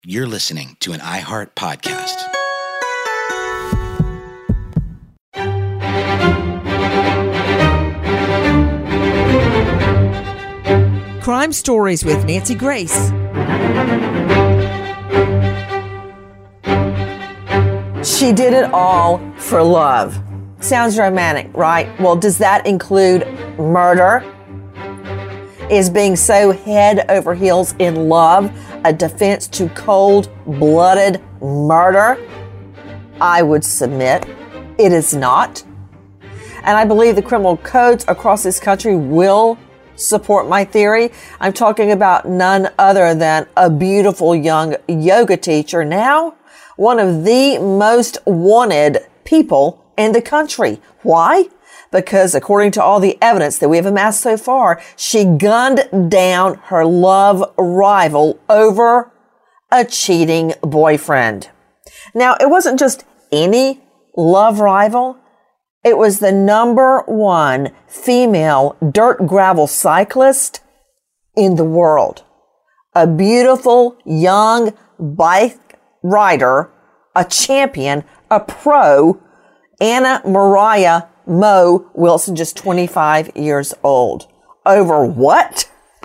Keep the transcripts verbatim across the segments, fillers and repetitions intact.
You're listening to an iHeart podcast. Crime Stories with Nancy Grace. She did it all for love. Sounds romantic, right? Well, does that include murder? Is being so head over heels in love a defense to cold-blooded murder? I would submit it is not. And I believe the criminal codes across this country will support my theory. I'm talking about none other than a beautiful young yoga teacher, now one of the most wanted people in the country. Why? Because according to all the evidence that we have amassed so far, she gunned down her love rival over a cheating boyfriend. Now, it wasn't just any love rival. It was the number one female dirt gravel cyclist in the world. A beautiful young bike rider, a champion, a pro, Anna Mariah Mo Wilson, just twenty-five years old. Over what?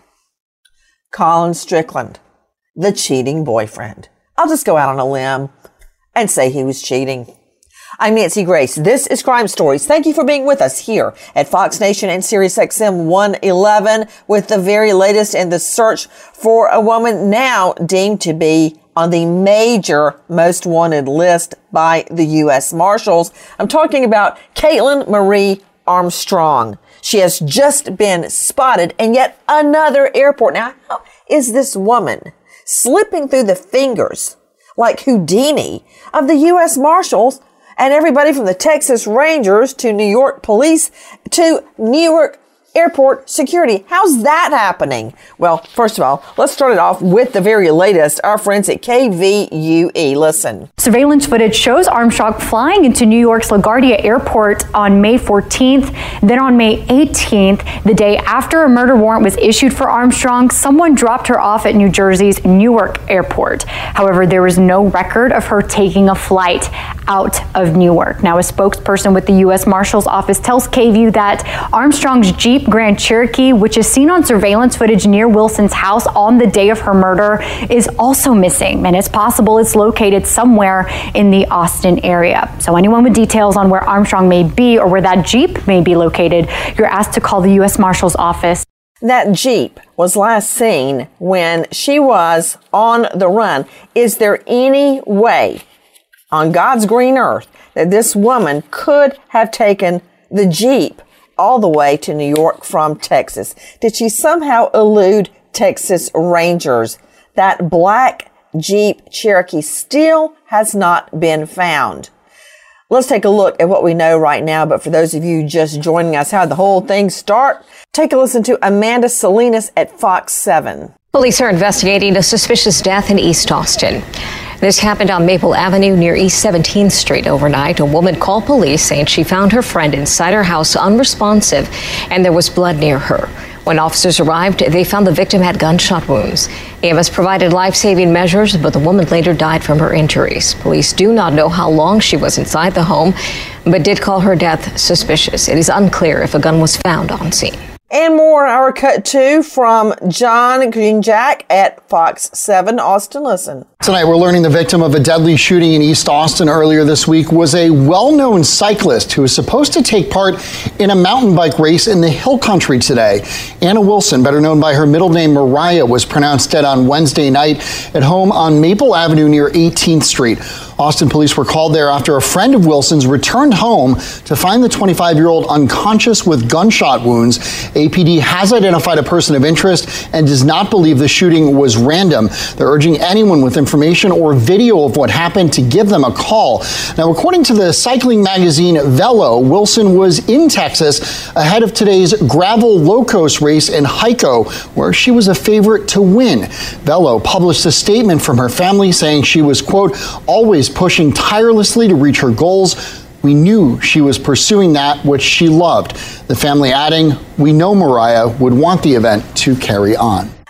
Colin Strickland, the cheating boyfriend. I'll just go out on a limb and say he was cheating. I'm Nancy Grace. This is Crime Stories. Thank you for being with us here at Fox Nation and Sirius X M one eleven with the very latest in the search for a woman now deemed to be on the major most wanted list by the U S Marshals. I'm talking about Caitlin Marie Armstrong. She has just been spotted in yet another airport. Now, how is this woman slipping through the fingers like Houdini of the U S Marshals and everybody from the Texas Rangers to New York Police to Newark Airport Security? How's that happening? Well, first of all, let's start it off with the very latest. Our friends at K V U E. Listen. Surveillance footage shows Armstrong flying into New York's LaGuardia Airport on May fourteenth. Then on May eighteenth, the day after a murder warrant was issued for Armstrong, someone dropped her off at New Jersey's Newark Airport. However, there was no record of her taking a flight out of Newark. Now, a spokesperson with the U S Marshal's office tells K V U that Armstrong's Jeep Grand Cherokee, which is seen on surveillance footage near Wilson's house on the day of her murder, is also missing, and it's possible it's located somewhere in the Austin area. So anyone with details on where Armstrong may be or where that Jeep may be located, you're asked to call the U S Marshal's office. That Jeep was last seen when she was on the run. Is there any way on God's green earth that this woman could have taken the Jeep all the way to New York from Texas? Did she somehow elude Texas Rangers? That black Jeep Cherokee still has not been found. Let's take a look at what we know right now. But for those of you just joining us, how did the whole thing start? Take a listen to Amanda Salinas at Fox seven. Police are investigating a suspicious death in East Austin. This happened on Maple Avenue near East seventeenth Street overnight. A woman called police saying she found her friend inside her house unresponsive and there was blood near her. When officers arrived, they found the victim had gunshot wounds. A M S provided life-saving measures, but the woman later died from her injuries. Police do not know how long she was inside the home, but did call her death suspicious. It is unclear if a gun was found on scene. And more, our cut two from John Greenjack at Fox seven Austin. Listen. Tonight, we're learning the victim of a deadly shooting in East Austin earlier this week was a well-known cyclist who was supposed to take part in a mountain bike race in the hill country today. Anna Wilson, better known by her middle name Mariah, was pronounced dead on Wednesday night at home on Maple Avenue near eighteenth Street. Austin police were called there after a friend of Wilson's returned home to find the twenty-five-year-old unconscious with gunshot wounds. A P D has identified a person of interest and does not believe the shooting was random. They're urging anyone with information or video of what happened to give them a call. Now, according to the cycling magazine Velo, Wilson was in Texas ahead of today's Gravel Locos race in Hico, where she was a favorite to win. Velo published a statement from her family saying she was, quote, always pushing tirelessly to reach her goals. We knew she was pursuing that which she loved. The family adding, we know Mariah would want the event to carry on.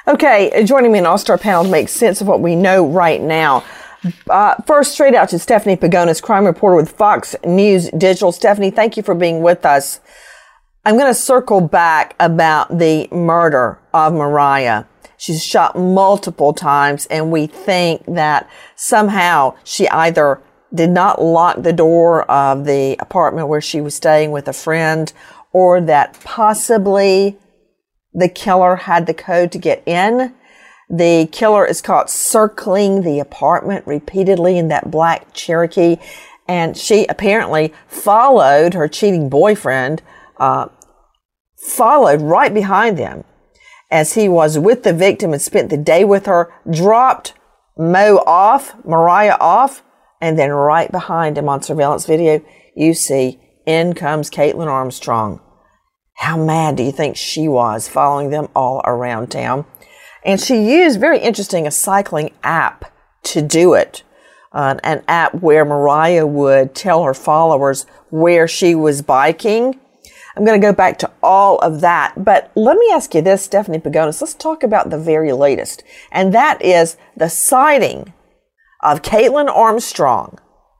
Okay, joining me in All-Star panel to make sense of what we know right now. Uh, first, straight out to Stephanie Pagonis, crime reporter with Fox News Digital. Stephanie, thank you for being with us. I'm going to circle back about the murder of Mariah. She's shot multiple times, and we think that somehow she either did not lock the door of the apartment where she was staying with a friend, or that possibly the killer had the code to get in. The killer is caught circling the apartment repeatedly in that black Cherokee, and she apparently followed her cheating boyfriend, uh, followed right behind them as he was with the victim and spent the day with her, dropped Mo off, Mariah off, and then right behind him on surveillance video, you see, in comes Caitlin Armstrong. How mad do you think she was following them all around town? And she used, very interesting, a cycling app to do it. Uh, an app where Mariah would tell her followers where she was biking. I'm going to go back to all of that. But let me ask you this, Stephanie Pagonis. Let's talk about the very latest. And that is the sighting of Caitlin Armstrong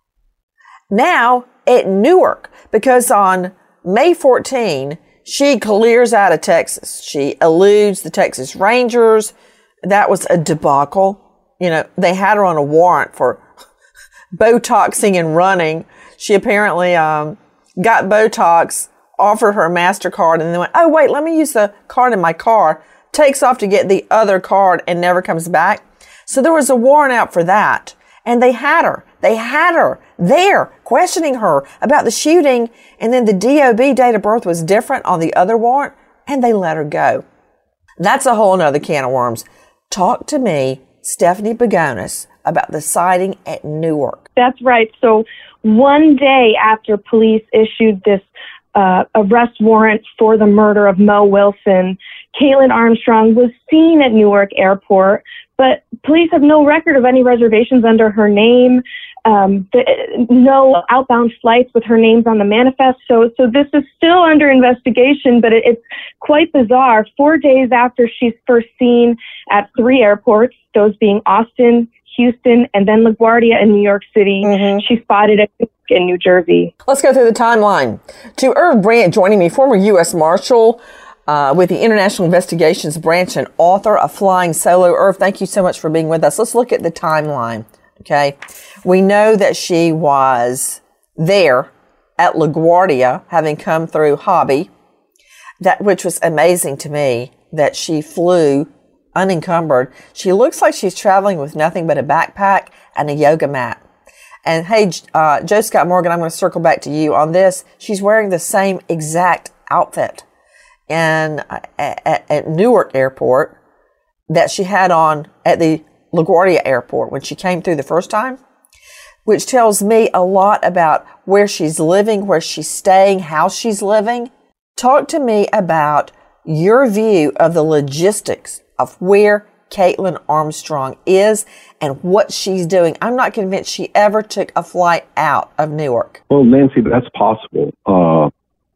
now at Newark. Because on May fourteenth, she clears out of Texas. She eludes the Texas Rangers. That was a debacle. You know, they had her on a warrant for Botoxing and running. She apparently um, got Botox, offered her a MasterCard, and then went, oh, wait, let me use the card in my car. Takes off to get the other card and never comes back. So there was a warrant out for that. And they had her. They had her there questioning her about the shooting. And then the D O B date of birth was different on the other warrant, and they let her go. That's a whole nother can of worms. Talk to me, Stephanie Pagonis, about the sighting at Newark. That's right. So one day after police issued this uh, arrest warrant for the murder of Mo Wilson, Caitlin Armstrong was seen at Newark Airport, but police have no record of any reservations under her name, um, the, no outbound flights with her names on the manifest. So, so this is still under investigation, but it, it's quite bizarre. Four days after she's first seen at three airports, those being Austin, Houston, and then LaGuardia in New York City, mm-hmm. she spotted at in New Jersey. Let's go through the timeline. To Irv Brandt joining me, former U S Marshal uh, with the International Investigations Branch and author of Flying Solo. Irv, thank you so much for being with us. Let's look at the timeline, okay? We know that she was there at LaGuardia, having come through Hobby, that which was amazing to me, that she flew unencumbered. She looks like she's traveling with nothing but a backpack and a yoga mat. And hey, uh, Joe Scott Morgan, I'm going to circle back to you on this. She's wearing the same exact outfit in, at, at Newark Airport that she had on at the LaGuardia Airport when she came through the first time, which tells me a lot about where she's living, where she's staying, how she's living. Talk to me about your view of the logistics of where Caitlin Armstrong is and what she's doing. I'm not convinced she ever took a flight out of Newark. Well, Nancy, that's possible. Uh,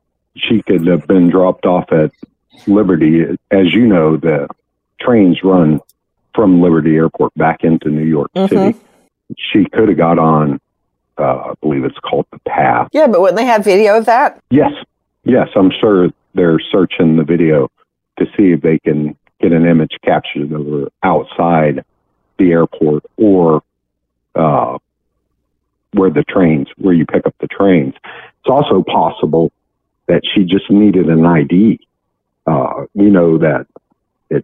she could have been dropped off at Liberty. As you know, the trains run from Liberty Airport back into New York mm-hmm. City. She could have got on, uh, I believe it's called the Path. Yeah, but wouldn't they have video of that? Yes. Yes, I'm sure they're searching the video to see if they can get an image captured of her outside the airport or uh, where the trains, where you pick up the trains. It's also possible that she just needed an I D. Uh, you know that it's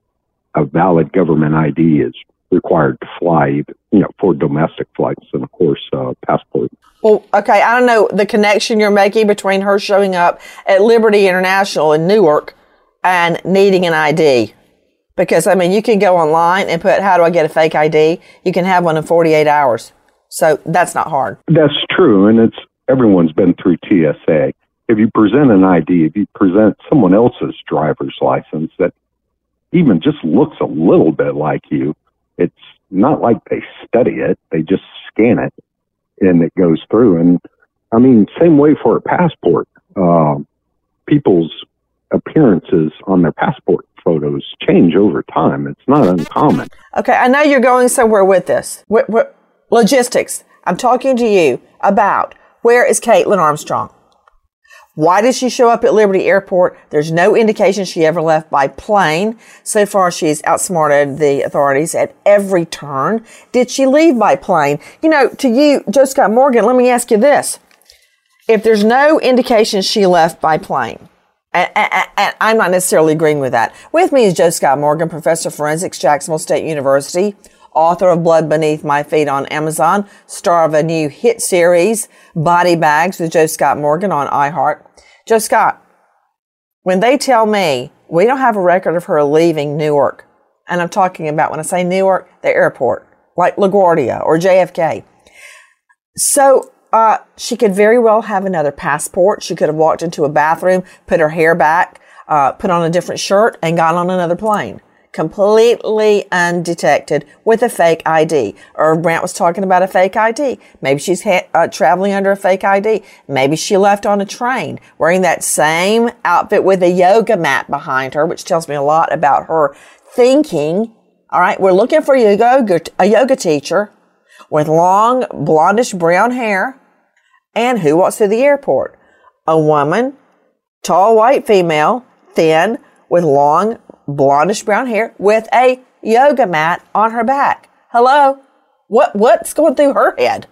a valid government I D is required to fly, you know, for domestic flights and, of course, uh, passport. Well, okay, I don't know the connection you're making between her showing up at Liberty International in Newark and needing an I D. Because, I mean, you can go online and put, how do I get a fake I D? You can have one in forty-eight hours. So that's not hard. That's true. And it's everyone's been through T S A. If you present an I D, if you present someone else's driver's license that even just looks a little bit like you, it's not like they study it. They just scan it and it goes through. And, I mean, same way for a passport. Uh, people's appearances on their passport photos change over time. It's not uncommon. Okay, I know you're going somewhere with this. What, what, logistics. I'm talking to you about where is Caitlin Armstrong? Why did she show up at Liberty Airport? There's no indication she ever left by plane. So far, she's outsmarted the authorities at every turn. Did she leave by plane? You know, to you, Joe Scott Morgan, let me ask you this. If there's no indication she left by plane, and, and, and I'm not necessarily agreeing with that. With me is Joe Scott Morgan, professor of forensics, Jacksonville State University, author of Blood Beneath My Feet on Amazon, star of a new hit series, Body Bags with Joe Scott Morgan on iHeart. Joe Scott, when they tell me we don't have a record of her leaving Newark, and I'm talking about, when I say Newark, the airport, like LaGuardia or J F K. So uh, she could very well have another passport. She could have walked into a bathroom, put her hair back, uh, put on a different shirt, and got on another plane. Completely undetected with a fake I D. Irv Brandt was talking about a fake I D. Maybe she's ha- uh, traveling under a fake I D. Maybe she left on a train wearing that same outfit with a yoga mat behind her, which tells me a lot about her thinking. All right, we're looking for a yoga, a yoga teacher with long, blondish brown hair. And who walks through the airport? A woman, tall white female, thin, with long, blondish brown hair with a yoga mat on her back. Hello? What what's going through her head?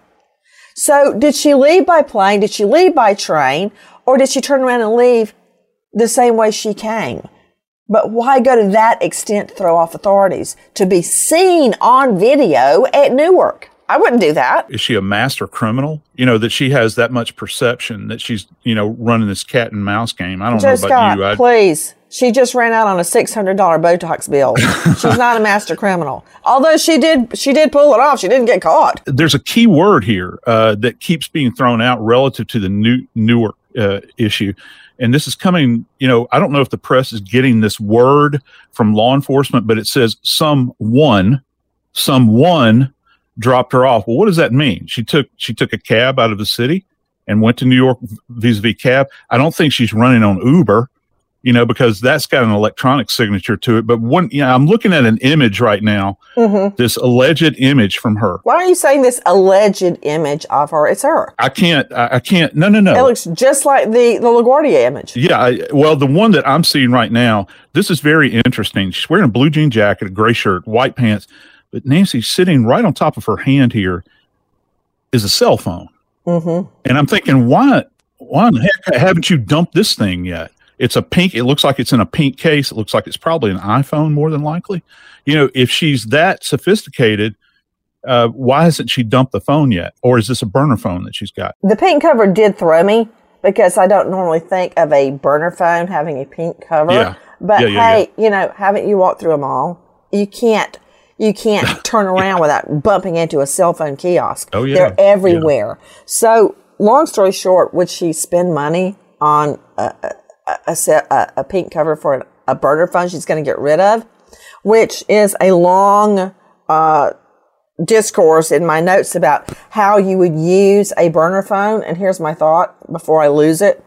So did she leave by plane? Did she leave by train? Or did she turn around and leave the same way she came? But why go to that extent to throw off authorities? To be seen on video at Newark. I wouldn't do that. Is she a master criminal? You know, that she has that much perception that she's, you know, running this cat and mouse game. I don't Joe know about Scott, you. I'd, please. She just ran out on a six hundred dollars Botox bill. She's not a master criminal. Although she did, she did pull it off. She didn't get caught. There's a key word here uh, that keeps being thrown out relative to the new Newark uh, issue. And this is coming, you know, I don't know if the press is getting this word from law enforcement, but it says someone, someone dropped her off. Well, what does that mean? She took, she took a cab out of the city and went to New York vis-a-vis cab. I don't think she's running on Uber, you know, because that's got an electronic signature to it. But one, you know, I'm looking at an image right now, mm-hmm. this alleged image from her. Why are you saying this alleged image of her? It's her. I can't, I, I can't, no, no, no. It looks just like the, the LaGuardia image. Yeah. I, well, the one that I'm seeing right now, this is very interesting. She's wearing a blue jean jacket, a gray shirt, white pants. But Nancy, sitting right on top of her hand here is a cell phone. Mm-hmm. And I'm thinking, why, why in the heck haven't you dumped this thing yet? It's a pink, it looks like it's in a pink case. It looks like it's probably an iPhone more than likely. You know, if she's that sophisticated, uh, why hasn't she dumped the phone yet? Or is this a burner phone that she's got? The pink cover did throw me because I don't normally think of a burner phone having a pink cover. Yeah. But yeah, yeah, hey, yeah. you know, haven't you walked through them all? You can't. You can't turn around without bumping into a cell phone kiosk. Oh, yeah. They're everywhere. Yeah. So, long story short, would she spend money on a, a, a, a, a pink cover for a, a burner phone she's going to get rid of? Which is a long uh, discourse in my notes about how you would use a burner phone. And here's my thought before I lose it.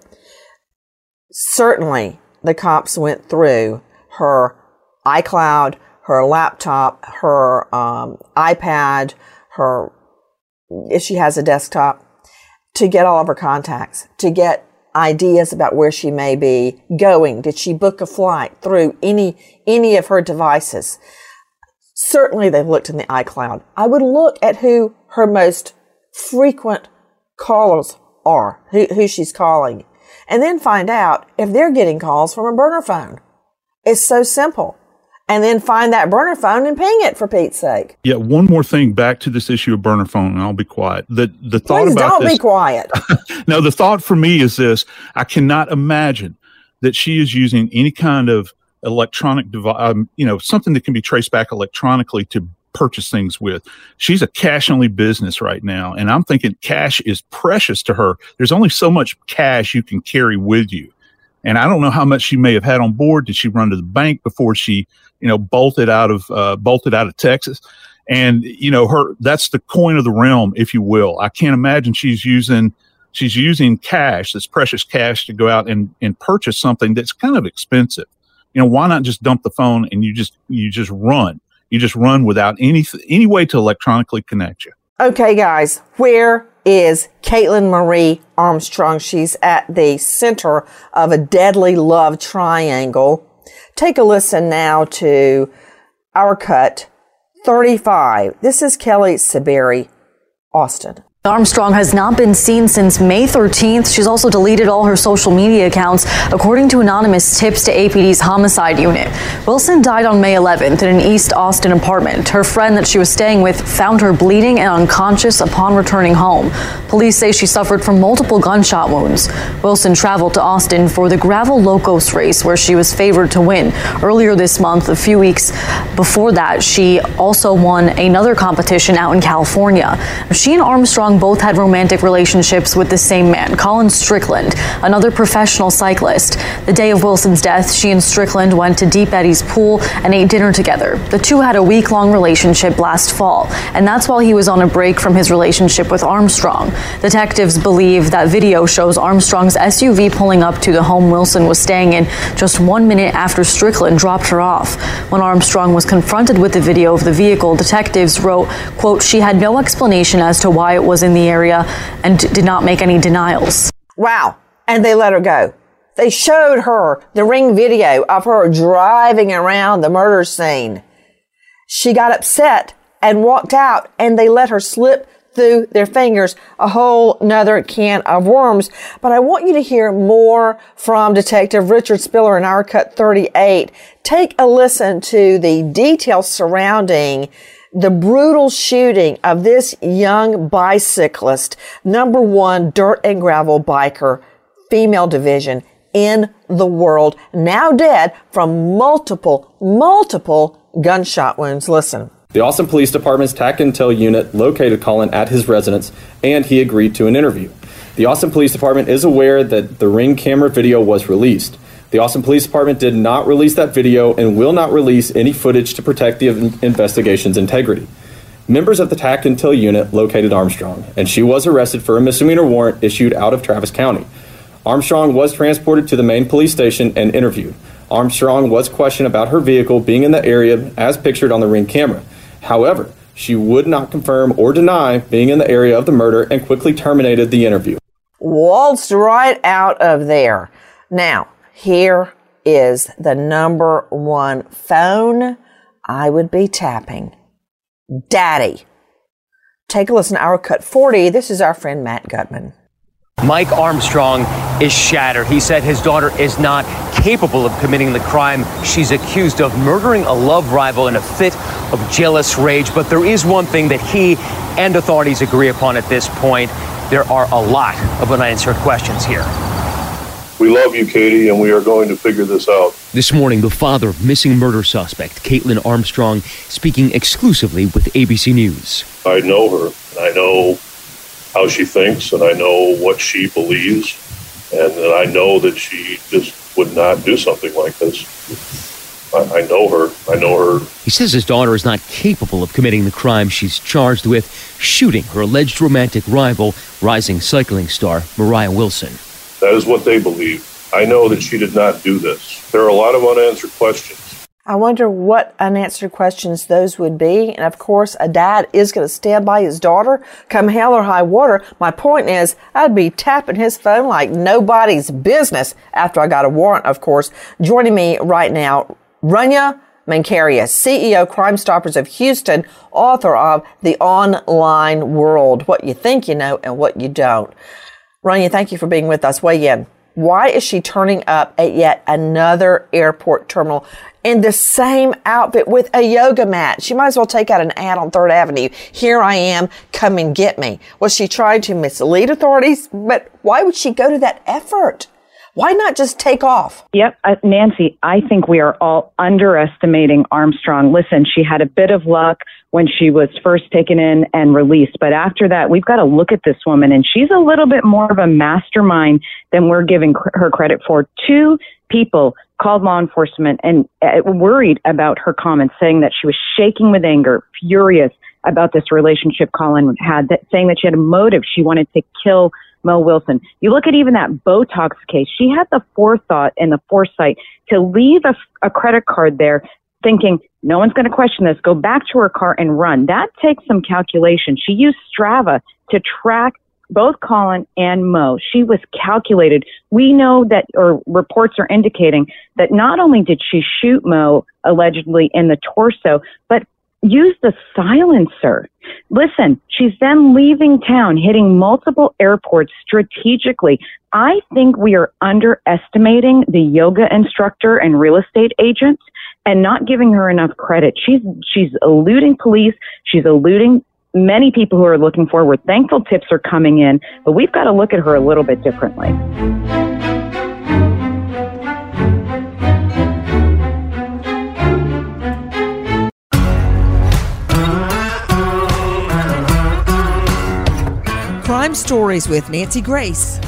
Certainly, the cops went through her iCloud, her laptop, her um, iPad, her, if she has a desktop, to get all of her contacts, to get ideas about where she may be going. Did she book a flight through any any of her devices? Certainly they've looked in the iCloud. I would look at who her most frequent callers are, who, who she's calling, and then find out if they're getting calls from a burner phone. It's so simple. And then find that burner phone and ping it, for Pete's sake. Yeah, one more thing back to this issue of burner phone, and I'll be quiet. The the thought Please about don't this, be quiet. No, the thought for me is this: I cannot imagine that she is using any kind of electronic device, um, you know, something that can be traced back electronically to purchase things with. She's a cash-only business right now, and I'm thinking cash is precious to her. There's only so much cash you can carry with you. And I don't know how much she may have had on board. Did she run to the bank before she, you know, bolted out of uh, bolted out of Texas? And, you know, her that's the coin of the realm, if you will. I can't imagine she's using she's using cash, this precious cash, to go out and, and purchase something that's kind of expensive. You know, why not just dump the phone and you just you just run? You just run without any any way to electronically connect you. Okay, guys, where is Caitlin Marie Armstrong? She's at the center of a deadly love triangle. Take a listen now to our cut thirty-five. This is Kelly Saberi, Austin. Armstrong has not been seen since May thirteenth. She's also deleted all her social media accounts, according to anonymous tips to A P D's homicide unit. Wilson died on May eleventh in an East Austin apartment. Her friend that she was staying with found her bleeding and unconscious upon returning home. Police say she suffered from multiple gunshot wounds. Wilson traveled to Austin for the Gravel Locos race, where she was favored to win. Earlier this month, a few weeks before that, she also won another competition out in California. She and Armstrong both had romantic relationships with the same man, Colin Strickland, another professional cyclist. The day of Wilson's death, she and Strickland went to Deep Eddy's pool and ate dinner together. The two had a week-long relationship last fall, and that's while he was on a break from his relationship with Armstrong. Detectives believe that video shows Armstrong's S U V pulling up to the home Wilson was staying in just one minute after Strickland dropped her off. When Armstrong was confronted with the video of the vehicle, detectives wrote, quote, she had no explanation as to why it was in the area and did not make any denials. Wow. And they let her go. They showed her the ring video of her driving around the murder scene. She got upset and walked out, and they let her slip through their fingers a whole nother can of worms. But I want you to hear more from Detective Richard Spiller in our cut thirty-eight. Take a listen to the details surrounding the brutal shooting of this young bicyclist, number one dirt and gravel biker, female division in the world, now dead from multiple, multiple gunshot wounds. Listen. The Austin Police Department's T A C Intel unit located Colin at his residence, and he agreed to an interview. The Austin Police Department is aware that the Ring camera video was released. The Austin Police Department did not release that video and will not release any footage to protect the investigation's integrity. Members of the T A C Intel unit located Armstrong, and she was arrested for a misdemeanor warrant issued out of Travis County. Armstrong was transported to the main police station and interviewed. Armstrong was questioned about her vehicle being in the area as pictured on the Ring camera. However, she would not confirm or deny being in the area of the murder and quickly terminated the interview. Waltzed right out of there. Now, here is the number one phone I would be tapping. Daddy. Take a listen to our cut forty. This is our friend Matt Gutman. Mike Armstrong is shattered. He said his daughter is not capable of committing the crime she's accused of, murdering a love rival in a fit of jealous rage. But there is one thing that he and authorities agree upon at this point. There are a lot of unanswered questions here. We love you, Katie, and we are going to figure this out. This morning, the father of missing murder suspect Caitlin Armstrong speaking exclusively with A B C News. I know her, and I know how she thinks, and I know what she believes, and, and I know that she just would not do something like this. I, I know her. I know her. He says his daughter is not capable of committing the crime she's charged with, shooting her alleged romantic rival, rising cycling star Mariah Wilson. That is what they believe. I know that she did not do this. There are a lot of unanswered questions. I wonder what unanswered questions those would be. And of course, a dad is going to stand by his daughter come hell or high water. My point is, I'd be tapping his phone like nobody's business after I got a warrant, of course. Joining me right now, Rania Mankaria, C E O, Crime Stoppers of Houston, author of The Online World, What You Think You Know and What You Don't. Rania, thank you for being with us. Weigh in. Why is she turning up at yet another airport terminal in the same outfit with a yoga mat? She might as well take out an ad on Third Avenue. Here I am, come and get me. Was she trying to mislead authorities? But why would she go to that effort? Why not just take off? Yep, uh, Nancy, I think we are all underestimating Armstrong. Listen, she had a bit of luck when she was first taken in and released. But after that, we've got to look at this woman, and she's a little bit more of a mastermind than we're giving cr- her credit for. Two people called law enforcement and uh, worried about her comments, saying that she was shaking with anger, furious about this relationship Colin had, that, saying that she had a motive. She wanted to kill Mo Wilson. You look at even that Botox case. She had the forethought and the foresight to leave a, a credit card there thinking, no one's going to question this. Go back to her car and run. That takes some calculation. She used Strava to track both Colin and Mo. She was calculated. We know that, or reports are indicating that not only did she shoot Mo allegedly in the torso, but use the silencer. Listen, she's then leaving town, hitting multiple airports strategically. I think we are underestimating the yoga instructor and real estate agents and not giving her enough credit. She's she's eluding police. She's eluding many people who are looking for her. We're thankful tips are coming in, but we've got to look at her a little bit differently. Crime Stories with Nancy Grace.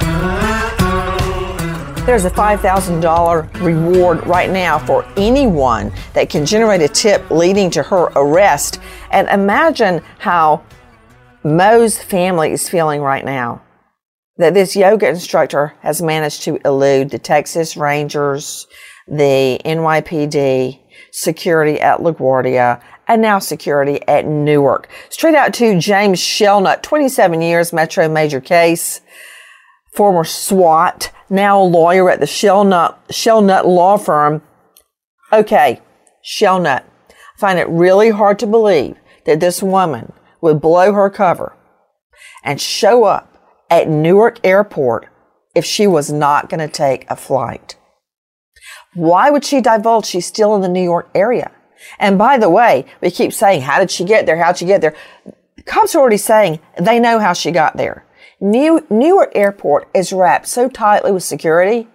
There's a five thousand dollars reward right now for anyone that can generate a tip leading to her arrest. And imagine how Mo's family is feeling right now, that this yoga instructor has managed to elude the Texas Rangers, the N Y P D, security at LaGuardia, and now security at Newark. Straight out to James Shelnut, twenty-seven years, Metro Major case, former SWAT, now a lawyer at the Shelnut, Shelnut Law Firm. Okay, Shelnut, I find it really hard to believe that this woman would blow her cover and show up at Newark Airport if she was not going to take a flight. Why would she divulge she's still in the New York area? And by the way, we keep saying, how did she get there? How'd she get there? The cops are already saying they know how she got there. New, Newark Airport is wrapped so tightly with security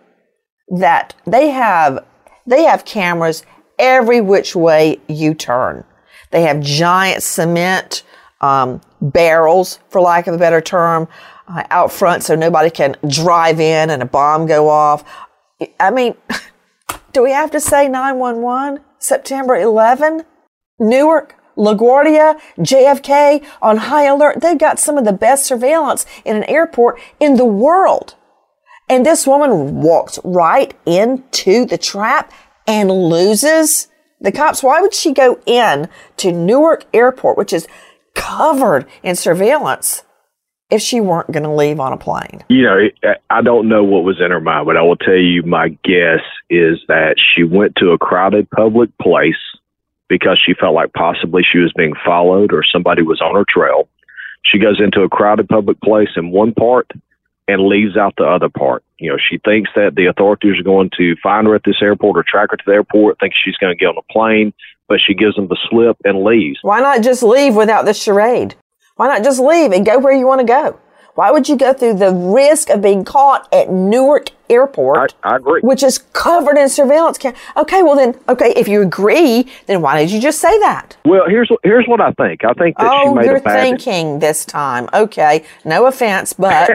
that they have, they have cameras every which way you turn. They have giant cement um, barrels, for lack of a better term, uh, out front so nobody can drive in and a bomb go off. I mean, do we have to say nine one one? September eleventh? Newark, LaGuardia, J F K on high alert. They've got some of the best surveillance in an airport in the world. And this woman walks right into the trap and loses. The cops, why would she go in to Newark Airport, which is covered in surveillance, if she weren't going to leave on a plane? You know, I don't know what was in her mind, but I will tell you my guess is that she went to a crowded public place because she felt like possibly she was being followed or somebody was on her trail. She goes into a crowded public place in one part and leaves out the other part. You know, she thinks that the authorities are going to find her at this airport or track her to the airport, thinks she's going to get on a plane, but she gives them the slip and leaves. Why not just leave without this charade? Why not just leave and go where you want to go? Why would you go through the risk of being caught at Newark Airport? I, I agree. Which is covered in surveillance cam. Okay, well then, okay, if you agree, then why did you just say that? Well, here's here's what I think. I think that oh, she made you're a bad thinking this time. Okay, no offense, but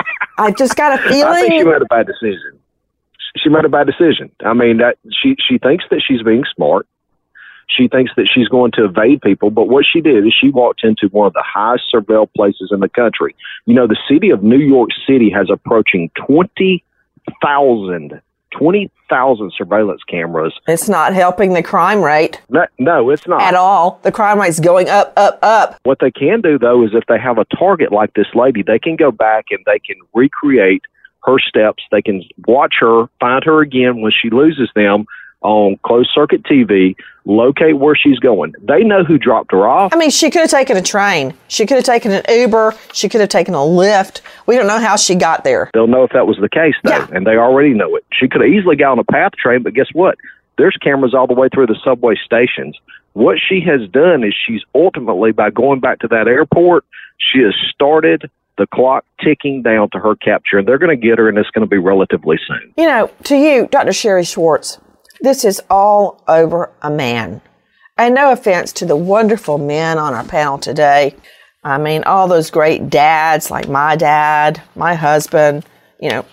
I just got a feeling. I think she made a bad decision. She made a bad decision. I mean, that she she thinks that she's being smart. She thinks that she's going to evade people, but what she did is she walked into one of the highest surveilled places in the country. You know, the city of New York City has approaching twenty thousand, twenty thousand surveillance cameras. It's not helping the crime rate. No, no, it's not. At all. The crime rate's going up, up, up. What they can do, though, is if they have a target like this lady, they can go back and they can recreate her steps. They can watch her, find her again when she loses them on closed circuit T V, locate where she's going. They know who dropped her off. I mean, she could have taken a train. She could have taken an Uber. She could have taken a Lyft. We don't know how she got there. They'll know if that was the case, though, yeah. And they already know it. She could have easily got on a PATH train, but guess what? There's cameras all the way through the subway stations. What she has done is she's ultimately, by going back to that airport, she has started the clock ticking down to her capture, and they're going to get her, and it's going to be relatively soon. You know, to you, Doctor Sherry Schwartz, this is all over a man. And no offense to the wonderful men on our panel today. I mean, all those great dads like my dad, my husband, you know.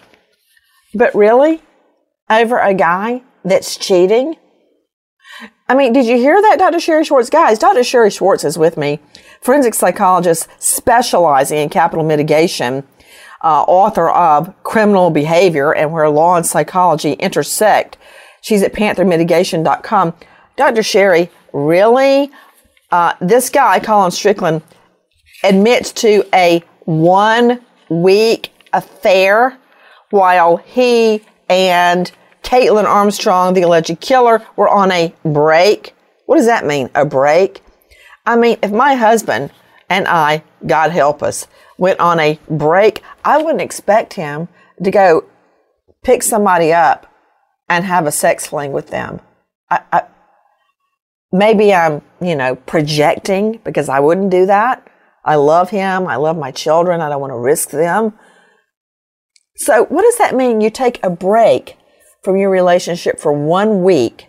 But really? Over a guy that's cheating? I mean, did you hear that, Doctor Sherry Schwartz? Guys, Doctor Sherry Schwartz is with me, forensic psychologist specializing in capital mitigation. uh, author of Criminal Behavior and Where Law and Psychology Intersect. She's at panther mitigation dot com. Doctor Sherry, really? Uh, this guy, Colin Strickland, admits to a one-week affair while he and Caitlin Armstrong, the alleged killer, were on a break. What does that mean, a break? I mean, if my husband and I, God help us, went on a break, I wouldn't expect him to go pick somebody up and have a sex fling with them. I, I, maybe I'm, you know, projecting because I wouldn't do that. I love him. I love my children. I don't want to risk them. So what does that mean? You take a break from your relationship for one week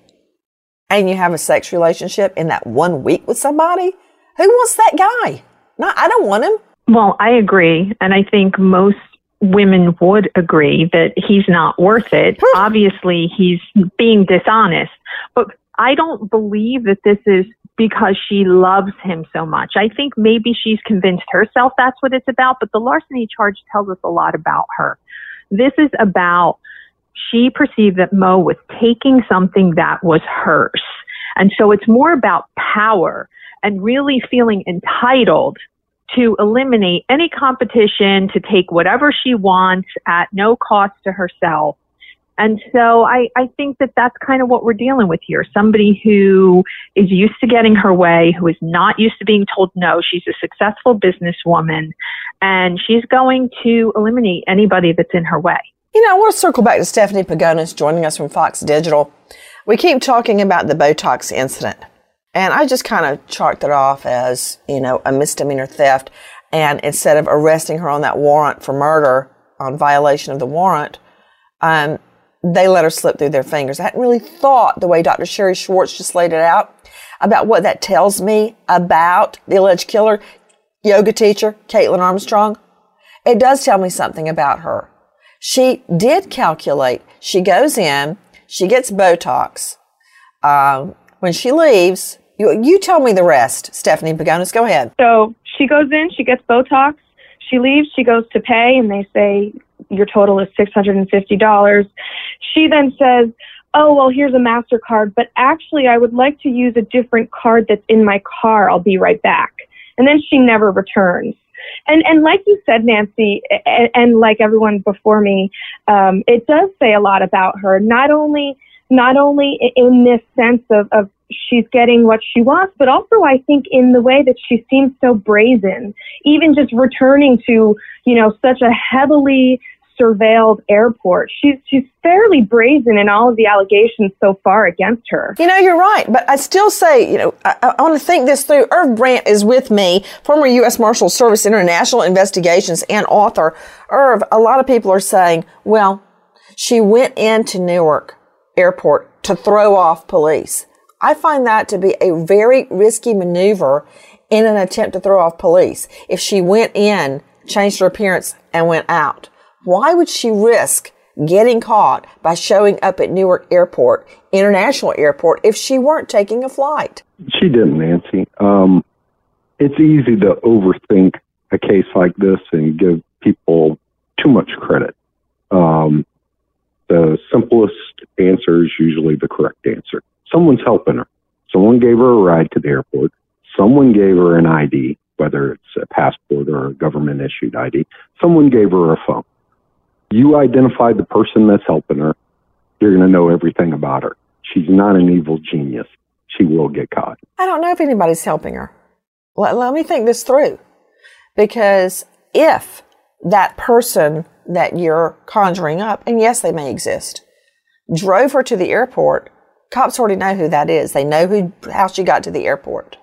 and you have a sex relationship in that one week with somebody? Who wants that guy? No, I don't want him. Well, I agree. And I think most women would agree that he's not worth it. Obviously, he's being dishonest. But I don't believe that this is because she loves him so much. I think maybe she's convinced herself that's what it's about. But the larceny charge tells us a lot about her. This is about she perceived that Mo was taking something that was hers. And so it's more about power and really feeling entitled to eliminate any competition, to take whatever she wants at no cost to herself. And so I, I think that that's kind of what we're dealing with here. Somebody who is used to getting her way, who is not used to being told no. She's a successful businesswoman, and she's going to eliminate anybody that's in her way. You know, I want to circle back to Stephanie Pagonis joining us from Fox Digital. We keep talking about the Botox incident, and I just kind of chalked it off as, you know, a misdemeanor theft. And instead of arresting her on that warrant for murder on violation of the warrant, um, they let her slip through their fingers. I hadn't really thought the way Doctor Sherry Schwartz just laid it out about what that tells me about the alleged killer, yoga teacher, Caitlin Armstrong. It does tell me something about her. She did calculate. She goes in, she gets Botox. Um, when she leaves, you, you tell me the rest, Stephanie Pagonis. Go ahead. So she goes in, she gets Botox. She leaves, she goes to pay, and they say your total is six hundred fifty dollars. She then says, oh, well, here's a MasterCard, but actually I would like to use a different card that's in my car. I'll be right back. And then she never returns. And and like you said, Nancy, and, and like everyone before me, um, it does say a lot about her, not only not only in this sense of, of she's getting what she wants, but also I think in the way that she seems so brazen, even just returning to, you know, such a heavily surveilled airport. She's she's fairly brazen in all of the allegations so far against her. You know, you're right, but I still say, you know, I, I want to think this through. Irv Brandt is with me, former U S Marshal Service International Investigations and author. Irv, a lot of people are saying, well, she went into Newark Airport to throw off police. I find that to be a very risky maneuver in an attempt to throw off police. If she went in, changed her appearance, and went out, why would she risk getting caught by showing up at Newark Airport, International Airport, if she weren't taking a flight? She didn't, Nancy. Um, it's easy to overthink a case like this and give people too much credit. Um, the simplest answer is usually the correct answer. Someone's helping her. Someone gave her a ride to the airport. Someone gave her an I D, whether it's a passport or a government-issued I D. Someone gave her a phone. You identify the person that's helping her, you're going to know everything about her. She's not an evil genius. She will get caught. I don't know if anybody's helping her. Let, let me think this through. Because if that person that you're conjuring up, and yes, they may exist, drove her to the airport, cops already know who that is. They know who, how she got to the airport.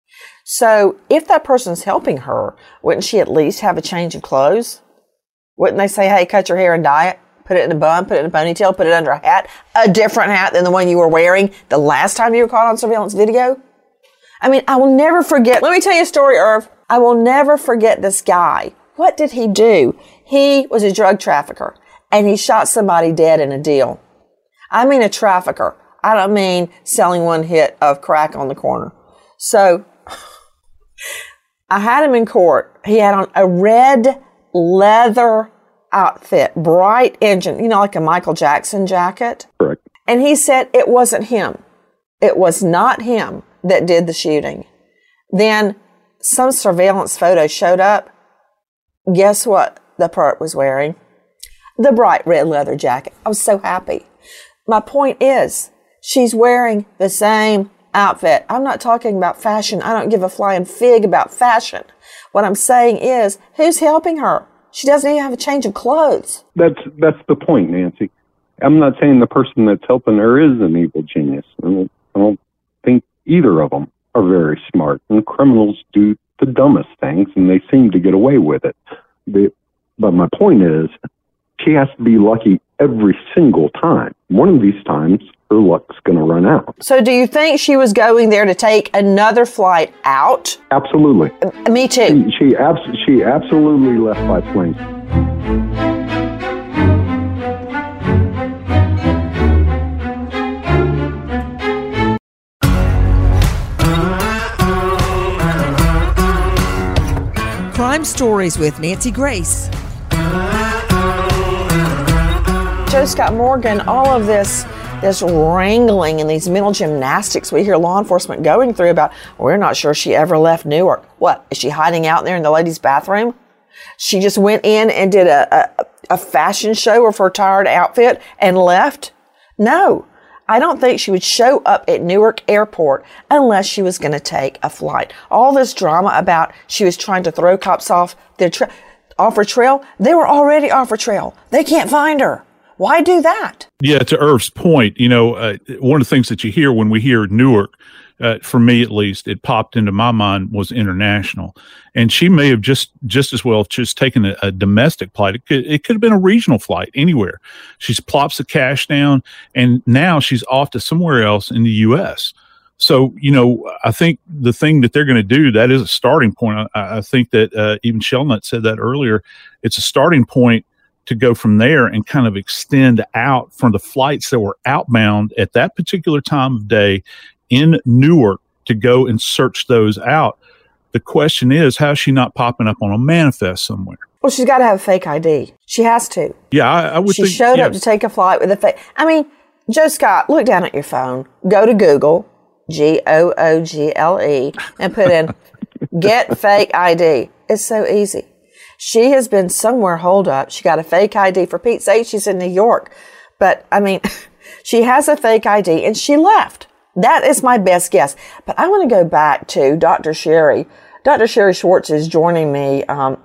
So if that person's helping her, wouldn't she at least have a change of clothes? Wouldn't they say, hey, cut your hair and dye it, put it in a bun, put it in a ponytail, put it under a hat, a different hat than the one you were wearing the last time you were caught on surveillance video? I mean, I will never forget. Let me tell you a story, Irv. I will never forget this guy. What did he do? He was a drug trafficker, and he shot somebody dead in a deal. I mean a trafficker. I don't mean selling one hit of crack on the corner. So I had him in court. He had on a red leather outfit, bright engine, you know, like a Michael Jackson jacket. Correct. And he said it wasn't him. It was not him that did the shooting. Then some surveillance photo showed up. Guess what the perp was wearing? The bright red leather jacket. I was so happy. My point is, she's wearing the same outfit. I'm not talking about fashion. I don't give a flying fig about fashion. What I'm saying is, who's helping her? She doesn't even have a change of clothes. That's that's the point, Nancy. I'm not saying the person that's helping her is an evil genius. I don't, I don't think either of them are very smart. And criminals do the dumbest things, and they seem to get away with it. They, but my point is, she has to be lucky every single time. One of these times, her luck's going to run out. So do you think she was going there to take another flight out? Absolutely. Uh, me too. She, she, abs- she absolutely left by plane. Crime Stories with Nancy Grace. Joe Scott Morgan, all of this this wrangling and these mental gymnastics we hear law enforcement going through about, we're not sure she ever left Newark. What, is she hiding out there in the ladies' bathroom? She just went in and did a, a, a fashion show of her tired outfit and left? No, I don't think she would show up at Newark Airport unless she was going to take a flight. All this drama about she was trying to throw cops off their tra- off her trail, they were already off her trail. They can't find her. Why do that? Yeah, to Irv's point, you know, uh, one of the things that you hear when we hear Newark, uh, for me at least, it popped into my mind was international. And she may have just just as well just taken a, a domestic flight. It could, it could have been a regional flight anywhere. She plops the cash down, and now she's off to somewhere else in the U S. So, you know, I think the thing that they're going to do, that is a starting point. I, I think that uh, even Shellnut said that earlier. It's a starting point to go from there and kind of extend out from the flights that were outbound at that particular time of day in Newark to go and search those out. The question is, how is she not popping up on a manifest somewhere? Well, she's got to have a fake I D. She has to. Yeah, I, I would she think. She showed yeah. up to take a flight with a fake. I mean, Joe Scott, look down at your phone, go to Google, G O O G L E, and put in get fake I D. It's so easy. She has been somewhere holed up. She got a fake I D. For Pete's sake, she's in New York. But, I mean, she has a fake I D, and she left. That is my best guess. But I want to go back to Doctor Sherry. Doctor Sherry Schwartz is joining me, um,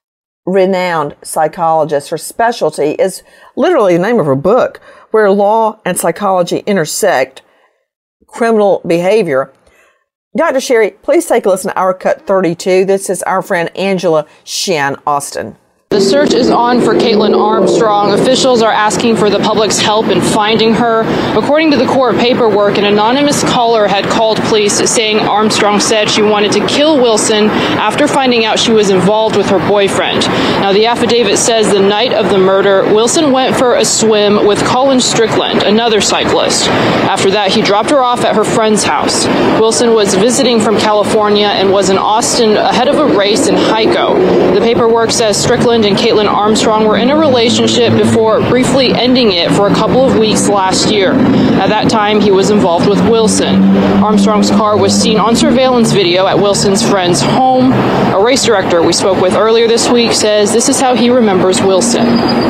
renowned psychologist. Her specialty is literally the name of her book, Where Law and Psychology Intersect, Criminal Behavior. Doctor Sherry, please take a listen to Our Cut thirty-two. This is our friend Angela Shen Austin. The search is on for Caitlin Armstrong. Officials are asking for the public's help in finding her. According to the court paperwork, an anonymous caller had called police saying Armstrong said she wanted to kill Wilson after finding out she was involved with her boyfriend. Now, the affidavit says the night of the murder, Wilson went for a swim with Colin Strickland, another cyclist. After that, he dropped her off at her friend's house. Wilson was visiting from California and was in Austin ahead of a race in Hico. The paperwork says Strickland and Caitlin Armstrong were in a relationship before briefly ending it for a couple of weeks last year. At that time, he was involved with Wilson. Armstrong's car was seen on surveillance video at Wilson's friend's home. A race director we spoke with earlier this week says this is how he remembers Wilson.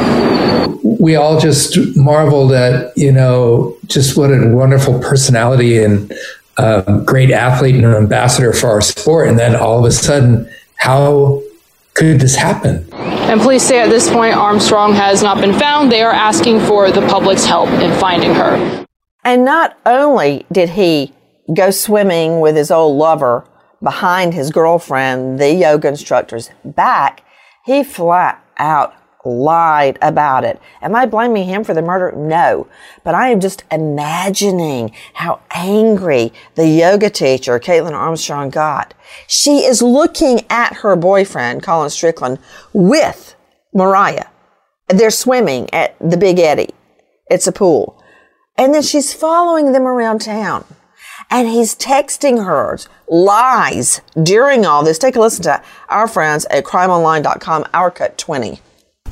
We all just marveled at, you know, just what a wonderful personality and uh, great athlete and an ambassador for our sport. And then all of a sudden, how could this happen? And police say at this point, Armstrong has not been found. They are asking for the public's help in finding her. And not only did he go swimming with his old lover behind his girlfriend, the yoga instructor's back, he flat out lied about it. Am I blaming him for the murder? No. But I am just imagining how angry the yoga teacher, Caitlin Armstrong, got. She is looking at her boyfriend, Colin Strickland, with Mariah. They're swimming at the Big Eddy. It's a pool. And then she's following them around town. And he's texting her lies during all this. Take a listen to our friends at crime online dot com, Our Cut twenty.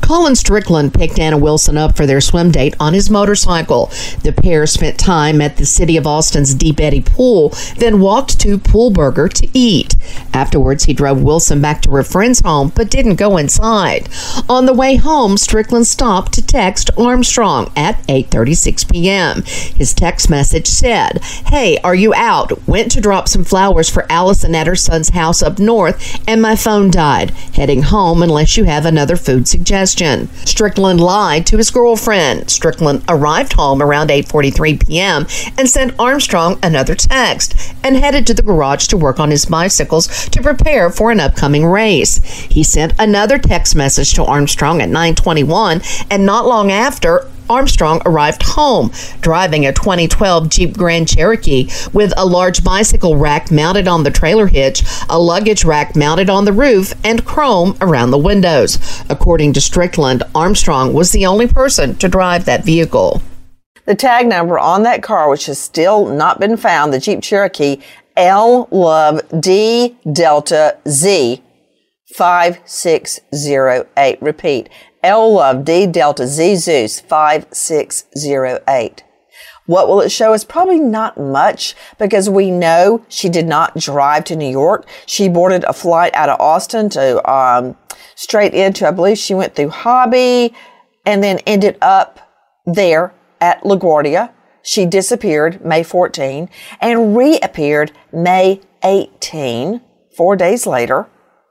Colin Strickland picked Anna Wilson up for their swim date on his motorcycle. The pair spent time at the City of Austin's Deep Eddy Pool, then walked to Pool Burger to eat. Afterwards, he drove Wilson back to her friend's home, but didn't go inside. On the way home, Strickland stopped to text Armstrong at eight thirty-six p.m. His text message said, "Hey, are you out? Went to drop some flowers for Allison at her son's house up north, and my phone died. Heading home unless you have another food suggestion." Strickland lied to his girlfriend. Strickland arrived home around eight forty-three p.m. and sent Armstrong another text and headed to the garage to work on his bicycles to prepare for an upcoming race. He sent another text message to Armstrong at nine twenty-one, and not long after, Armstrong arrived home, driving a twenty twelve Jeep Grand Cherokee with a large bicycle rack mounted on the trailer hitch, a luggage rack mounted on the roof, and chrome around the windows. According to Strickland, Armstrong was the only person to drive that vehicle. The tag number on that car, which has still not been found, the Jeep Cherokee, L Love D Delta Z five six zero eight. Repeat, L Love D Delta Z Zeus five six zero eight. What will it show us? Probably not much, because we know she did not drive to New York. She boarded a flight out of Austin to um, straight into, I believe she went through Hobby and then ended up there at LaGuardia. She disappeared May fourteenth and reappeared May eighteenth, four days later,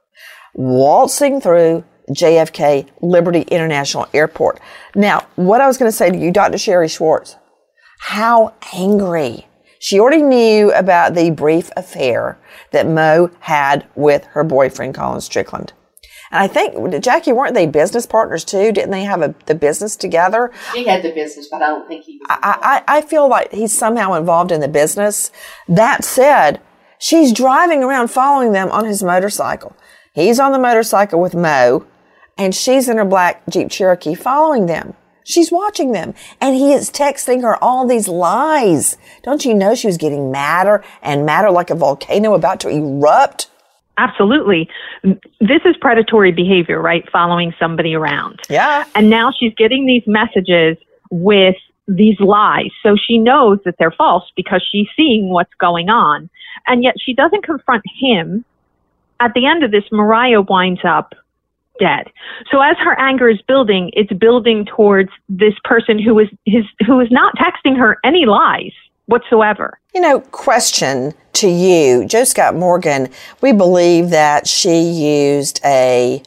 waltzing through J F K Liberty International Airport. Now, what I was going to say to you, Doctor Sherry Schwartz, how angry. She already knew about the brief affair that Mo had with her boyfriend, Colin Strickland. And I think, Jackie, weren't they business partners too? Didn't they have a, the business together? He had the business, but I don't think he was. I, I, I feel like he's somehow involved in the business. That said, she's driving around following them on his motorcycle. He's on the motorcycle with Mo, and she's in her black Jeep Cherokee following them. She's watching them, and he is texting her all these lies. Don't you know she was getting madder and madder, like a volcano about to erupt? Absolutely. This is predatory behavior, right? Following somebody around. Yeah. And now she's getting these messages with these lies. So she knows that they're false because she's seeing what's going on. And yet she doesn't confront him. At the end of this, Mariah winds up dead. So as her anger is building, it's building towards this person who is his, who is not texting her any lies whatsoever. You know, question to you, Joe Scott Morgan, we believe that she used a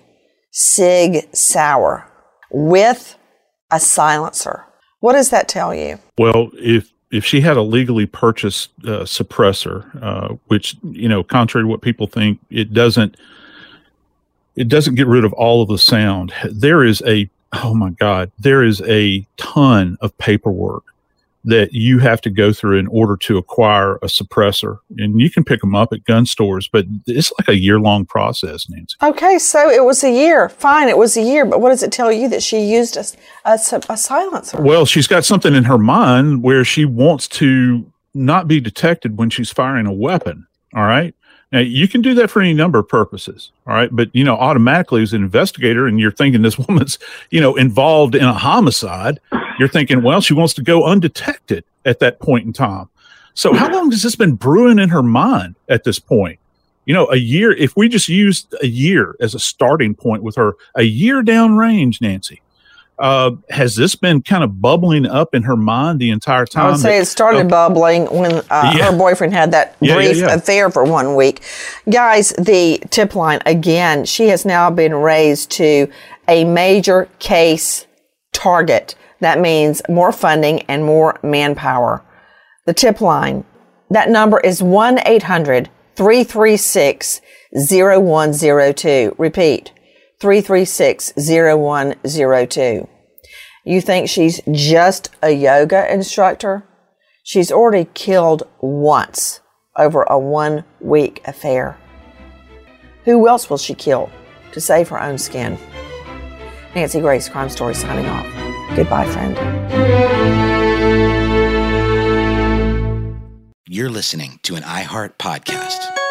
Sig Sauer with a silencer. What does that tell you? Well, if if she had a legally purchased uh, suppressor, uh, which, you know, contrary to what people think, it doesn't it doesn't get rid of all of the sound. There is a, oh my God, there is a ton of paperwork that you have to go through in order to acquire a suppressor. And you can pick them up at gun stores, but it's like a year-long process, Nancy. Okay, so it was a year. Fine, it was a year, but what does it tell you that she used a, a, a silencer? Well, she's got something in her mind where she wants to not be detected when she's firing a weapon, all right? Now, you can do that for any number of purposes, all right? But, you know, automatically as an investigator, and you're thinking this woman's, you know, involved in a homicide, you're thinking, well, she wants to go undetected at that point in time. So how long has this been brewing in her mind at this point? You know, a year, if we just used a year as a starting point with her, a year downrange, Nancy, uh, has this been kind of bubbling up in her mind the entire time? I would say that, it started uh, bubbling when uh, yeah. her boyfriend had that yeah, brief yeah, yeah. affair for one week. Guys, the tip line, again, she has now been raised to a major case target. That means more funding and more manpower. The tip line, that number is one eight hundred three three six zero one zero two. Repeat, three three six zero one zero two. You think she's just a yoga instructor? She's already killed once over a one-week affair. Who else will she kill to save her own skin? Nancy Grace, Crime Story, signing off. Goodbye, friend. You're listening to an iHeart podcast.